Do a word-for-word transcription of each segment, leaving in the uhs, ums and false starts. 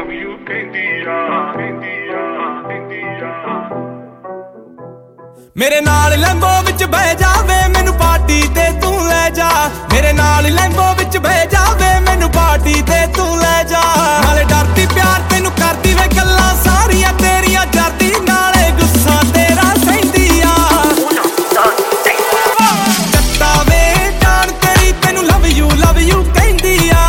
love you ਕਹਿੰਦੀ ਆ ਕਹਿੰਦੀ ਆ ਕਹਿੰਦੀ ਆ ਮੇਰੇ ਨਾਲ ਲੈਂਬੋ ਵਿੱਚ ਬਹਿ ਜਾਵੇ ਮੈਨੂੰ ਪਾਰਟੀ ਤੇ ਤੂੰ ਲੈ ਜਾ ਮੇਰੇ ਨਾਲ ਲੈਂਬੋ ਵਿੱਚ ਬਹਿ ਜਾਵੇ ਮੈਨੂੰ ਪਾਰਟੀ ਤੇ ਤੂੰ ਲੈ ਜਾ ਨਾਲੇ ਡਰਦੀ ਪਿਆਰ ਤੈਨੂੰ ਕਰਦੀ ਵੇ ਗੱਲਾਂ ਸਾਰੀਆਂ ਤੇਰੀਆਂ ਜਰਦੀ ਨਾਲੇ ਗੁੱਸਾ ਤੇਰਾ ਸਹਿੰਦੀ ਆ ਜੱਟਾ ਵੇ ਜਾਨ ਤੇਰੀ ਤੈਨੂੰ ਲਵ ਯੂ ਲਵ ਯੂ ਕਹਿੰਦੀ ਆ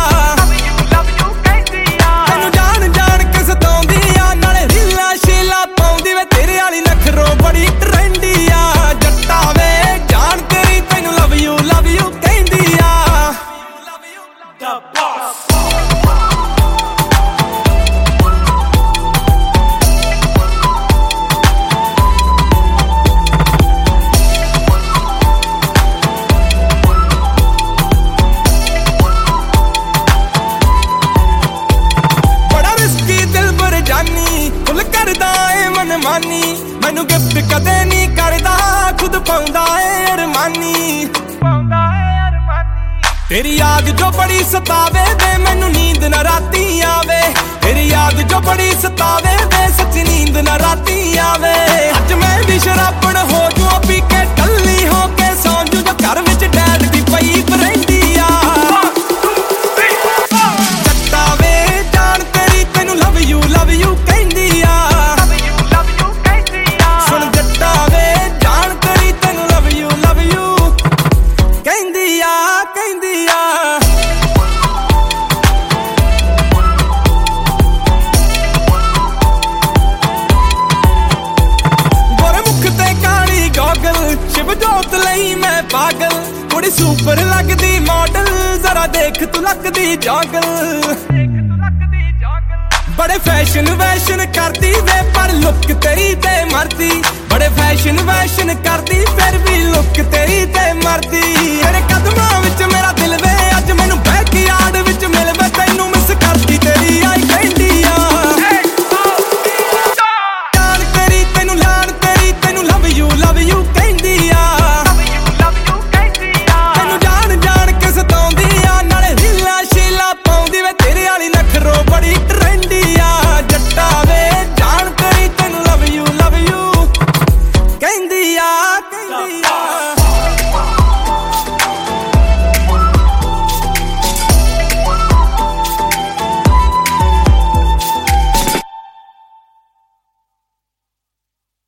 ਤੈਨੂੰ ਜਾਣ ਜਾਣ ਕੇ ਸਤਾਉਂਦੀ ਆ ਨਾਲੇ ਰੀਲਾਂ ਸ਼ੀਲਾਂ ਪਾਉਂਦੀ ਵੇ ਤੇਰੇ ਵਾਲੀ ਨਖਰੋਂ ਬੜੀ ਟਰੈਂਡੀ ਆ ਜੱਟਾ ਵੇ ਜਾਨ ਤੇਰੀ ਤੈਨੂੰ ਲਵ ਯੂ ਲਵ ਯੂ ਕਹਿੰਦੀ ਆ The boss ਮਾਨੀ ਮੈਨੂੰ ਗਿਫਟ ਕਦੇ ਨਹੀਂ ਕਰਦਾ ਖੁਦ ਪਾਉਂਦਾ ਏ ਅਰਮਾਨੀ ਪਾਉਂਦਾ ਏ ਅਰਮਾਨੀ ਤੇਰੀ ਯਾਦ ਜੋ ਬੜੀ ਸਤਾਵੇ ਵੇ ਮੈਨੂੰ ਨੀਂਦ ਨਾ ਰਾਤੀ ਆਵੇ ਤੇਰੀ ਯਾਦ ਜੋ ਬੜੀ ਸਤਾਵੇ ਵੇ ਸੱਚ ਨੀਂਦ ਨਾ ਰਾਤੀ ਆਵੇ ਅੱਜ ਮੈਂ ਵੀ ਸ਼ਰਾਬਣ ਹੋ ਜੂ ਪੀ ਕੇ ਟੱਲੀ ਹੋ ਕੇ ਸੌਂ ਜੂ ਜੋ ਘਰ ਵਿੱਚ ਡੈਡ ਦੀ ਪਈ ਬਰੈਂਡੀ ਆ ਜੱਟਾ ਵੇ ਜਾਨ ਤੇਰੀ ਤੈਨੂੰ ਲਵ ਯੂ ਲਵ ਯੂ ਕਹਿੰਦੀ ਆ ਸ਼ਿਵਜੋਤ ਲਈ ਮੈਂ ਪਾਗਲ ਕੁੜੀ ਸੁਪਰ ਲੱਗਦੀ ਮਾਡਲ ਜ਼ਰਾ ਦੇਖ ਤੂੰ ਲੱਗਦੀ ਜੋਗਲ ਬੜੇ ਫੈਸ਼ਨ ਵੈਸ਼ਨ ਕਰਦੀ ਵੇ ਪਰ ਲੁੱਕ ਤੇਰੀ ਤੇ ਮਰਦੀ ਬੜੇ ਫੈਸ਼ਨ ਵੈਸ਼ਨ ਕਰਦੀ ਫਿਰ ਵੀ ਲੁੱਕ ਤੇਰੀ ਤੇ ਮਰਦੀ